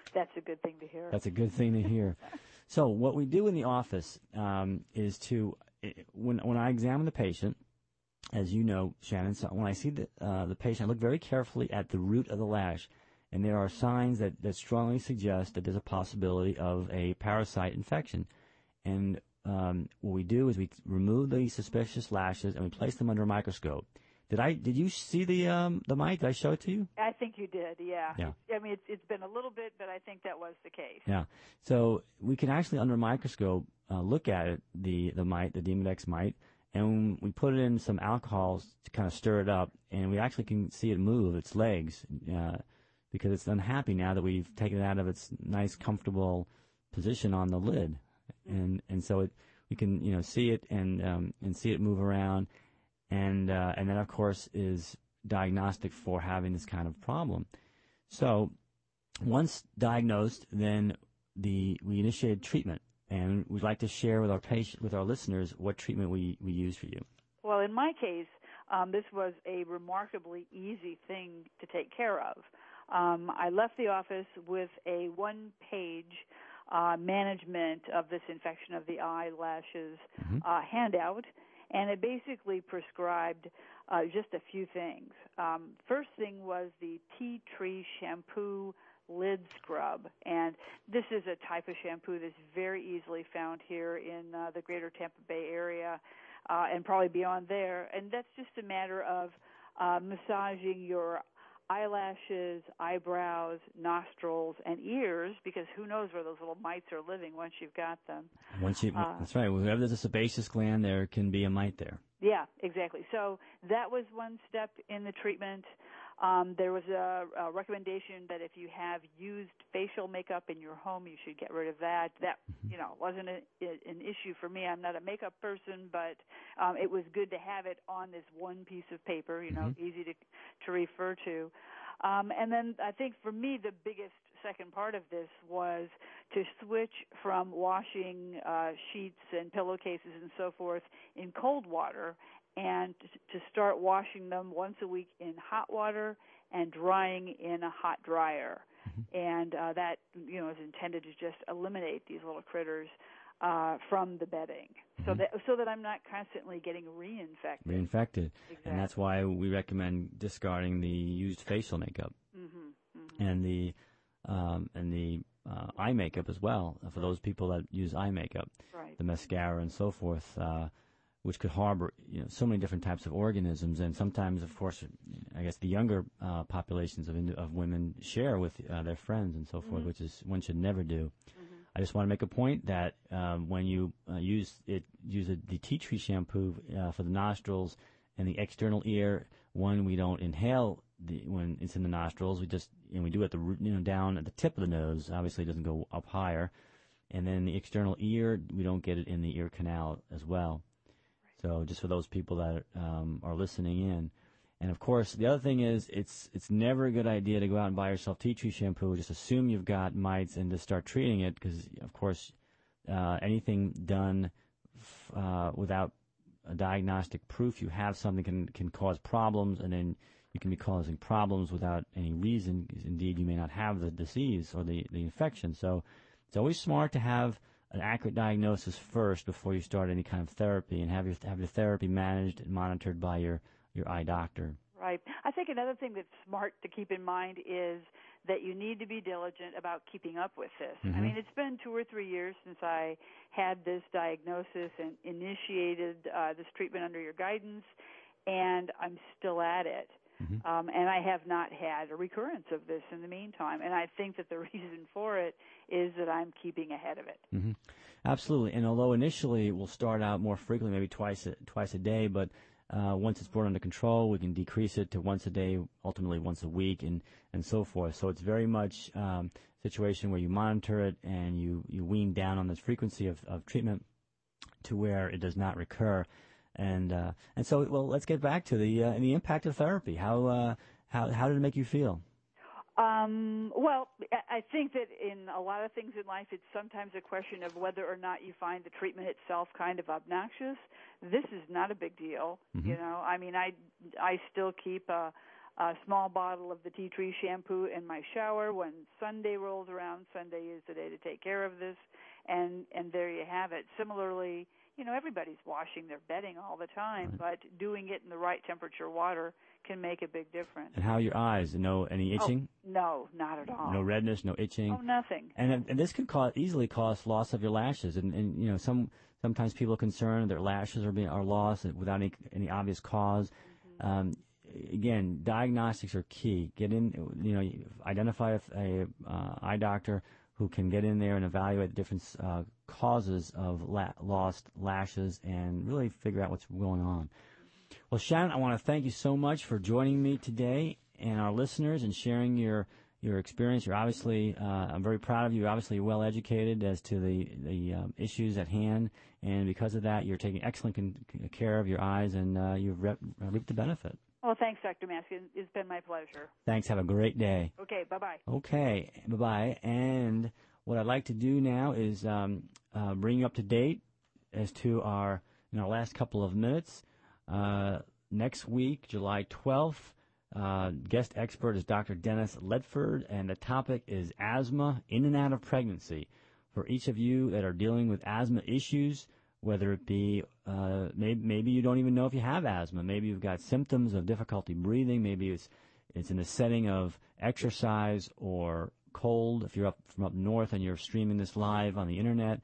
That's a good thing to hear. That's a good thing to hear. So what we do in the office um, is to, when when I examine the patient, as you know, Shannon, so when I see the, uh, the patient, I look very carefully at the root of the lash, and there are signs that, that strongly suggest that there's a possibility of a parasite infection. And um, what we do is we remove the suspicious lashes and we place them under a microscope. Did I? Did you see the um, the mite? Did I show it to you? I think you did. Yeah. Yeah. I mean, it's, it's been a little bit, but I think that was the case. Yeah. So we can actually, under a microscope, uh, look at it, the the mite, the Demodex mite, and we put it in some alcohol to kind of stir it up, and we actually can see it move its legs uh, because it's unhappy now that we've taken it out of its nice, comfortable position on the lid, and and so it we can you know see it and um, and see it move around. And uh, and that, of course, is diagnostic for having this kind of problem. So once diagnosed, then the we initiated treatment, and we'd like to share with our patient, with our listeners, what treatment we, we use for you. Well, in my case, um, this was a remarkably easy thing to take care of. Um, I left the office with a one-page uh, management of this infection of the eyelashes mm-hmm. uh, handout. And it basically prescribed uh, just a few things. Um, first thing was the tea tree shampoo lid scrub. And this is a type of shampoo that's very easily found here in uh, the greater Tampa Bay area uh, and probably beyond there. And that's just a matter of uh, massaging your eyelashes, eyebrows, nostrils, and ears, because who knows where those little mites are living once you've got them. Once you, uh, that's right. Wherever there's a sebaceous gland, there can be a mite there. Yeah, exactly. So that was one step in the treatment. Um, there was a, a recommendation that if you have used facial makeup in your home, you should get rid of that. That, you know, wasn't a, an issue for me. I'm not a makeup person, but um, it was good to have it on this one piece of paper, you know, mm-hmm. easy to to refer to. Um, and then I think for me the biggest second part of this was to switch from washing uh, sheets and pillowcases and so forth in cold water and to start washing them once a week in hot water and drying in a hot dryer. Mm-hmm. And uh, that, you know, is intended to just eliminate these little critters uh, from the bedding, mm-hmm. so that so that I'm not constantly getting reinfected. Reinfected. Exactly. And that's why we recommend discarding the used facial makeup mm-hmm. Mm-hmm. and the um, and the uh, eye makeup as well, for those people that use eye makeup, right. the mascara and so forth. Uh, which could harbor, you know, so many different types of organisms, and sometimes, of course, I guess the younger uh, populations of of women share with uh, their friends and so forth, mm-hmm. which is one should never do. Mm-hmm. I just want to make a point that um, when you uh, use it, use a, the tea tree shampoo uh, for the nostrils and the external ear. One, we don't inhale the when it's in the nostrils. We just and we do it at the root, you know, down at the tip of the nose. Obviously, it doesn't go up higher. And then the external ear, we don't get it in the ear canal as well. So just for those people that um, are listening in. And, of course, the other thing is it's it's never a good idea to go out and buy yourself tea tree shampoo. Just assume you've got mites and just start treating it because, of course, uh, anything done f- uh, without a diagnostic proof you have something can, can cause problems, and then you can be causing problems without any reason because, indeed, you may not have the disease or the, the infection. So it's always smart to have an accurate diagnosis first before you start any kind of therapy, and have your have your therapy managed and monitored by your, your eye doctor. Right. I think another thing that's smart to keep in mind is that you need to be diligent about keeping up with this. Mm-hmm. I mean, it's been two or three years since I had this diagnosis and initiated uh, this treatment under your guidance, and I'm still at it. Mm-hmm. Um, and I have not had a recurrence of this in the meantime. And I think that the reason for it is that I'm keeping ahead of it. Mm-hmm. Absolutely. And although initially it will start out more frequently, maybe twice a, twice a day, but uh, once it's brought under control, we can decrease it to once a day, ultimately once a week, and, and so forth. So it's very much um, a situation where you monitor it and you, you wean down on this frequency of, of treatment to where it does not recur. And uh, and so, well, let's get back to the uh, the impact of therapy. How uh, how how did it make you feel? Um, well, I think that in a lot of things in life, it's sometimes a question of whether or not you find the treatment itself kind of obnoxious. This is not a big deal, mm-hmm. you know. I mean, I I still keep a a small bottle of the tea tree shampoo in my shower. When Sunday rolls around, Sunday is the day to take care of this, and, and there you have it. Similarly, you know, everybody's washing their bedding all the time, right. but doing it in the right temperature water can make a big difference. And how are your eyes? No, any itching? Oh, no, not at all. No redness, no itching? Oh, nothing. And, and this could cause, easily cause loss of your lashes. And, and you know, some sometimes people are concerned their lashes are being are lost without any, any obvious cause. Mm-hmm. Um, again, diagnostics are key. Get in, you know, identify a, a uh, eye doctor who can get in there and evaluate the different uh, causes of la- lost lashes and really figure out what's going on. Well, Shannon, I want to thank you so much for joining me today and our listeners and sharing your your experience. You're obviously, uh, I'm very proud of you. You're obviously well educated as to the the um, issues at hand, and because of that, you're taking excellent con- care of your eyes, and uh, you've rep- reaped the benefit. Well, thanks, Doctor Maskin. It's been my pleasure. Thanks. Have a great day. Okay, bye-bye. Okay, bye-bye. And what I'd like to do now is um, uh, bring you up to date as to our, in our last couple of minutes. Uh, next week, July twelfth, uh, guest expert is Doctor Dennis Ledford, and the topic is asthma in and out of pregnancy. For each of you that are dealing with asthma issues, whether it be uh, maybe, maybe you don't even know if you have asthma. Maybe you've got symptoms of difficulty breathing. Maybe it's it's in the setting of exercise or cold, if you're up from up north and you're streaming this live on the internet,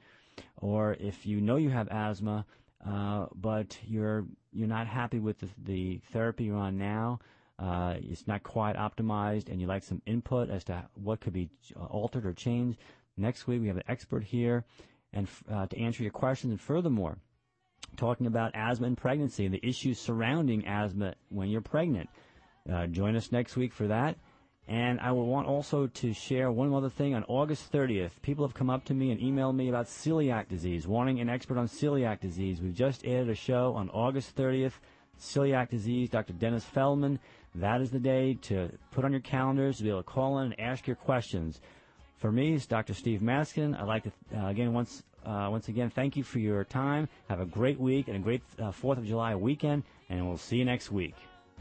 or if you know you have asthma, uh, but you're you're not happy with the, the therapy you're on now, uh, it's not quite optimized, and you'd like some input as to what could be altered or changed. Next week we have an expert here, and uh, to answer your questions, and furthermore, talking about asthma and pregnancy and the issues surrounding asthma when you're pregnant. Uh, join us next week for that. And I will want also to share one other thing. On August thirtieth, people have come up to me and emailed me about celiac disease, wanting an expert on celiac disease. We've just added a show on August thirtieth, celiac disease, Doctor Dennis Feldman. That is the day to put on your calendars to be able to call in and ask your questions. For me, it's Doctor Steve Maskin. I'd like to, uh, again, once uh, once again, thank you for your time. Have a great week and a great uh, fourth of July weekend, and we'll see you next week.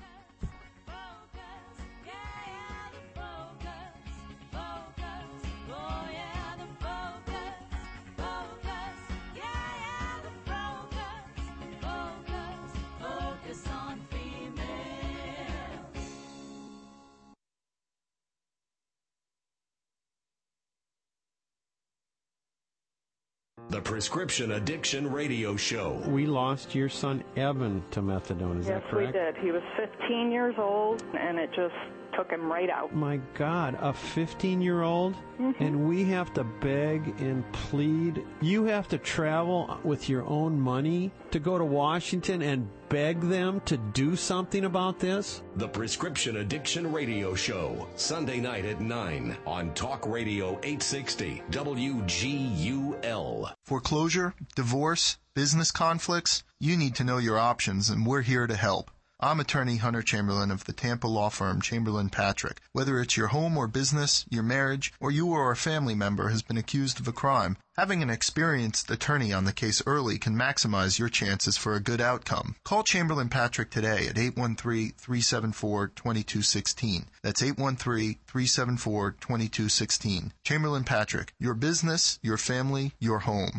The Prescription Addiction Radio Show. We lost your son, Evan, to methadone. Is yes, that correct? Yes, we did. He was fifteen years old, and it just took him right out. My God, a fifteen-year-old? Mm-hmm. And we have to beg and plead. You have to travel with your own money to go to Washington and beg them to do something about this? The Prescription Addiction Radio Show, Sunday night at nine on Talk Radio eight sixty W G U L. Foreclosure, divorce, business conflicts, you need to know your options, and we're here to help. I'm attorney Hunter Chamberlain of the Tampa law firm Chamberlain Patrick. Whether it's your home or business, your marriage, or you or a family member has been accused of a crime, having an experienced attorney on the case early can maximize your chances for a good outcome. Call Chamberlain Patrick today at eight one three, three seven four, two two one six. That's eight one three, three seven four, two two one six. Chamberlain Patrick, your business, your family, your home.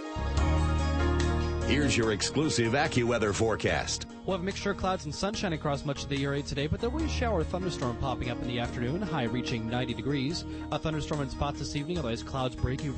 Here's your exclusive AccuWeather forecast. We'll have a mixture of clouds and sunshine across much of the area today, but there will be a shower or thunderstorm popping up in the afternoon, high reaching ninety degrees. A thunderstorm in spots this evening, otherwise clouds breaking